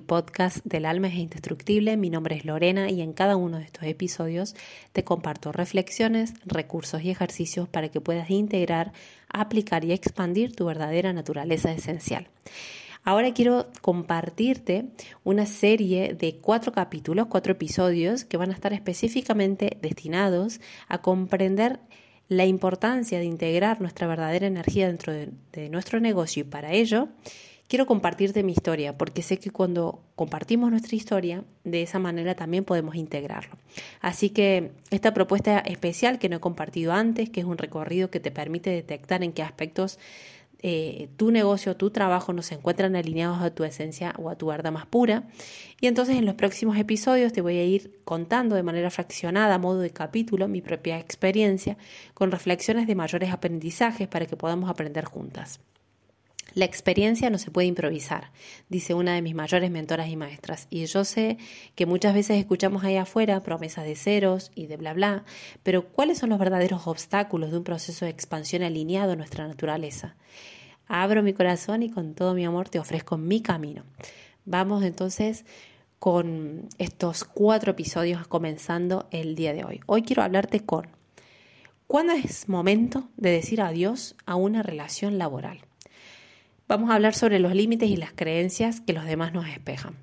podcast del alma es indestructible. Mi nombre es Lorena y en cada uno de estos episodios te comparto reflexiones, recursos y ejercicios para que puedas integrar, aplicar y expandir tu verdadera naturaleza esencial. Ahora quiero compartirte una serie de 4 capítulos, 4 episodios que van a estar específicamente destinados a comprender la importancia de integrar nuestra verdadera energía dentro de nuestro negocio, y para ello quiero compartirte mi historia, porque sé que cuando compartimos nuestra historia, de esa manera también podemos integrarlo. Así que esta propuesta especial que no he compartido antes, que es un recorrido que te permite detectar en qué aspectos tu negocio, tu trabajo no se encuentran alineados a tu esencia o a tu verdad más pura. Y entonces en los próximos episodios te voy a ir contando de manera fraccionada, a modo de capítulo, mi propia experiencia, con reflexiones de mayores aprendizajes para que podamos aprender juntas. La experiencia no se puede improvisar, dice una de mis mayores mentoras y maestras. Y yo sé que muchas veces escuchamos ahí afuera promesas de ceros y de bla bla, pero ¿cuáles son los verdaderos obstáculos de un proceso de expansión alineado a nuestra naturaleza? Abro mi corazón y con todo mi amor te ofrezco mi camino. Vamos entonces con estos 4 episodios comenzando el día de hoy. Hoy quiero hablarte ¿cuándo es momento de decir adiós a una relación laboral? Vamos a hablar sobre los límites y las creencias que los demás nos espejan.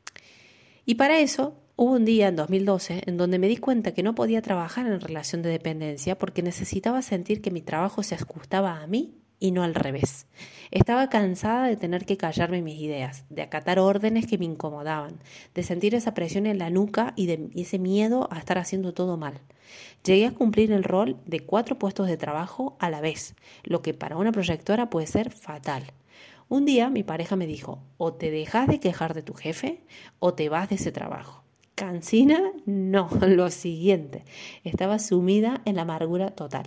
Y para eso hubo un día en 2012 en donde me di cuenta que no podía trabajar en relación de dependencia porque necesitaba sentir que mi trabajo se ajustaba a mí y no al revés. Estaba cansada de tener que callarme mis ideas, de acatar órdenes que me incomodaban, de sentir esa presión en la nuca y ese miedo a estar haciendo todo mal. Llegué a cumplir el rol de 4 puestos de trabajo a la vez, lo que para una proyectora puede ser fatal. Un día mi pareja me dijo, o te dejas de quejar de tu jefe o te vas de ese trabajo. ¿Cansina? No, lo siguiente. Estaba sumida en la amargura total.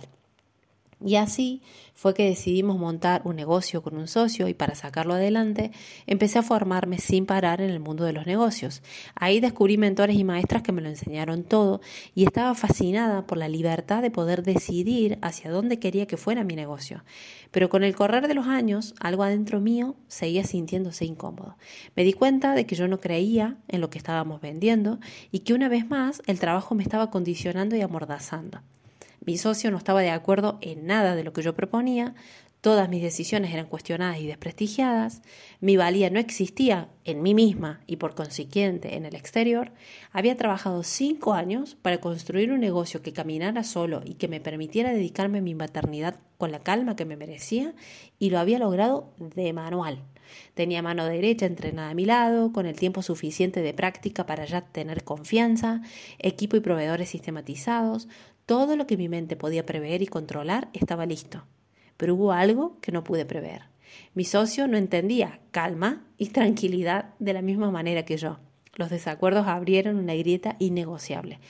Y así fue que decidimos montar un negocio con un socio y para sacarlo adelante empecé a formarme sin parar en el mundo de los negocios. Ahí descubrí mentores y maestras que me lo enseñaron todo y estaba fascinada por la libertad de poder decidir hacia dónde quería que fuera mi negocio. Pero con el correr de los años, algo adentro mío seguía sintiéndose incómodo. Me di cuenta de que yo no creía en lo que estábamos vendiendo y que una vez más el trabajo me estaba condicionando y amordazando. Mi socio no estaba de acuerdo en nada de lo que yo proponía, todas mis decisiones eran cuestionadas y desprestigiadas, mi valía no existía en mí misma y por consiguiente en el exterior. Había trabajado 5 años para construir un negocio que caminara solo y que me permitiera dedicarme a mi maternidad con la calma que me merecía y lo había logrado de manual. Tenía mano derecha entrenada a mi lado, con el tiempo suficiente de práctica para ya tener confianza, equipo y proveedores sistematizados. Todo lo que mi mente podía prever y controlar estaba listo. Pero hubo algo que no pude prever. Mi socio no entendía calma y tranquilidad de la misma manera que yo. Los desacuerdos abrieron una grieta innegociable.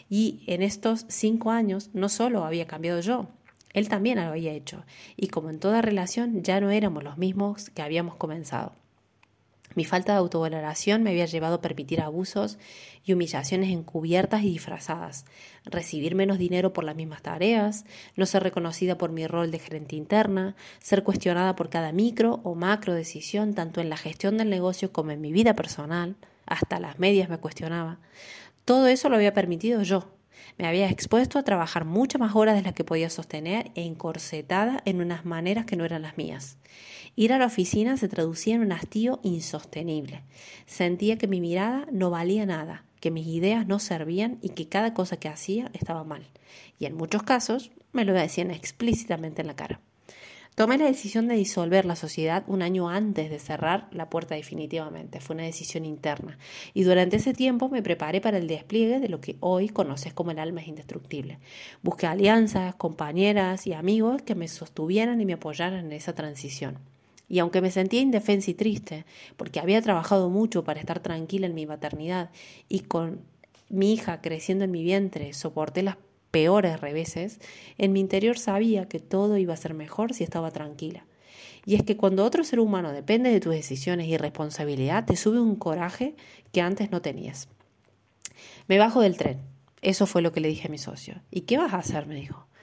Y en estos 5 años no solo había cambiado yo, él también lo había hecho. Y como en toda relación, ya no éramos los mismos que habíamos comenzado. Mi falta de autovaloración me había llevado a permitir abusos y humillaciones encubiertas y disfrazadas, recibir menos dinero por las mismas tareas, no ser reconocida por mi rol de gerente interna, ser cuestionada por cada micro o macro decisión, tanto en la gestión del negocio como en mi vida personal, hasta las medias me cuestionaba. Todo eso lo había permitido yo. Me había expuesto a trabajar muchas más horas de las que podía sostener e encorsetada en unas maneras que no eran las mías. Ir a la oficina se traducía en un hastío insostenible. Sentía que mi mirada no valía nada, que mis ideas no servían y que cada cosa que hacía estaba mal. Y en muchos casos me lo decían explícitamente en la cara. Tomé la decisión de disolver la sociedad un año antes de cerrar la puerta definitivamente. Fue una decisión interna. Y durante ese tiempo me preparé para el despliegue de lo que hoy conoces como el alma es indestructible. Busqué alianzas, compañeras y amigos que me sostuvieran y me apoyaran en esa transición. Y aunque me sentía indefensa y triste, porque había trabajado mucho para estar tranquila en mi maternidad y con mi hija creciendo en mi vientre, soporté las peores reveses, en mi interior sabía que todo iba a ser mejor si estaba tranquila. Y es que cuando otro ser humano depende de tus decisiones y responsabilidad, te sube un coraje que antes no tenías. Me bajo del tren. Eso fue lo que le dije a mi socio. ¿Y qué vas a hacer?, me dijo.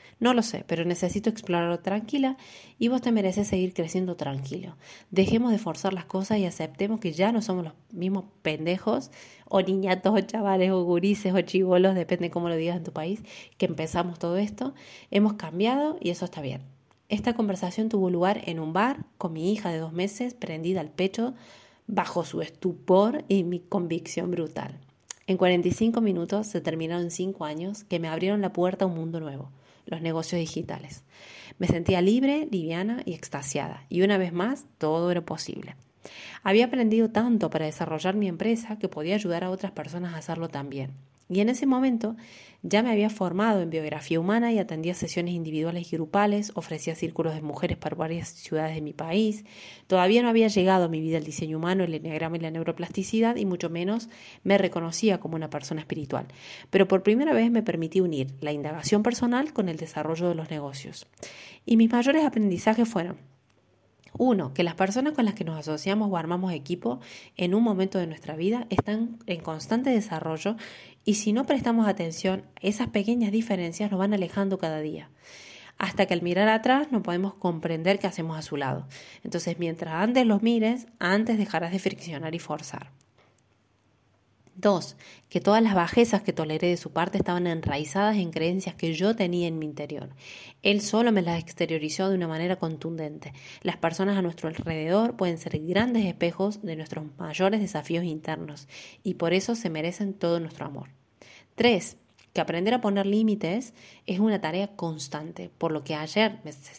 No lo sé, pero necesito explorarlo tranquila y vos te mereces seguir creciendo tranquilo. Dejemos de forzar las cosas y aceptemos que ya no somos los mismos pendejos o niñatos o chavales o gurises o chibolos, depende cómo lo digas en tu país, que empezamos todo esto. Hemos cambiado y eso está bien. Esta conversación tuvo lugar en un bar con mi hija de 2 meses prendida al pecho bajo su estupor y mi convicción brutal. En 45 minutos se terminaron 5 años que me abrieron la puerta a un mundo nuevo, los negocios digitales. Me sentía libre, liviana y extasiada, y una vez más todo era posible. Había aprendido tanto para desarrollar mi empresa que podía ayudar a otras personas a hacerlo también. Y en ese momento ya me había formado en biografía humana y atendía sesiones individuales y grupales, ofrecía círculos de mujeres para varias ciudades de mi país. Todavía no había llegado a mi vida el diseño humano, el eneagrama y la neuroplasticidad, y mucho menos me reconocía como una persona espiritual. Pero por primera vez me permití unir la indagación personal con el desarrollo de los negocios. Y mis mayores aprendizajes fueron: 1. Que las personas con las que nos asociamos o armamos equipo en un momento de nuestra vida están en constante desarrollo y si no prestamos atención, esas pequeñas diferencias nos van alejando cada día. Hasta que al mirar atrás no podemos comprender qué hacemos a su lado. Entonces, mientras antes los mires, antes dejarás de friccionar y forzar. 2. Que todas las bajezas que toleré de su parte estaban enraizadas en creencias que yo tenía en mi interior. Él solo me las exteriorizó de una manera contundente. Las personas a nuestro alrededor pueden ser grandes espejos de nuestros mayores desafíos internos y por eso se merecen todo nuestro amor. 3. Que aprender a poner límites es una tarea constante, porque lo que ayer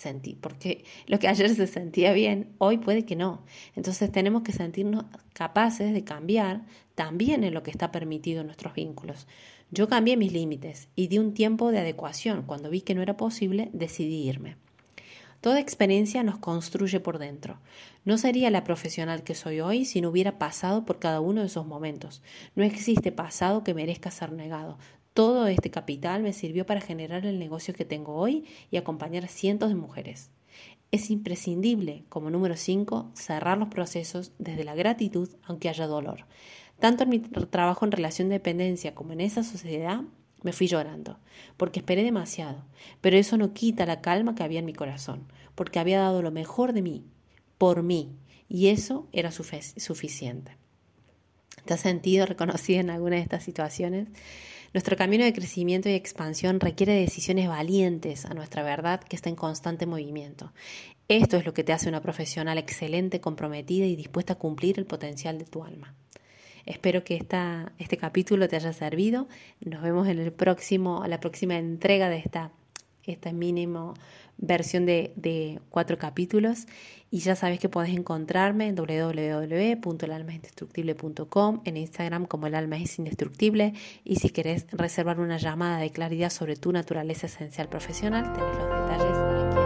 se sentía bien, hoy puede que no. Entonces tenemos que sentirnos capaces de cambiar también en lo que está permitido en nuestros vínculos. Yo cambié mis límites y di un tiempo de adecuación. Cuando vi que no era posible, decidí irme. Toda experiencia nos construye por dentro. No sería la profesional que soy hoy si no hubiera pasado por cada uno de esos momentos. No existe pasado que merezca ser negado. Todo este capital me sirvió para generar el negocio que tengo hoy y acompañar a cientos de mujeres. Es imprescindible, como número 5, cerrar los procesos desde la gratitud, aunque haya dolor. Tanto en mi trabajo en relación de dependencia como en esa sociedad, me fui llorando, porque esperé demasiado. Pero eso no quita la calma que había en mi corazón, porque había dado lo mejor de mí, por mí, y eso era suficiente. ¿Te has sentido reconocida en alguna de estas situaciones? Nuestro camino de crecimiento y expansión requiere decisiones valientes a nuestra verdad que está en constante movimiento. Esto es lo que te hace una profesional excelente, comprometida y dispuesta a cumplir el potencial de tu alma. Espero que este capítulo te haya servido. Nos vemos en la próxima entrega de esta mínima versión de 4 capítulos. Y ya sabes que podés encontrarme en www.elalmaesindestructible.com, en Instagram como El Alma es Indestructible. Y si querés reservar una llamada de claridad sobre tu naturaleza esencial profesional, tenés los detalles aquí.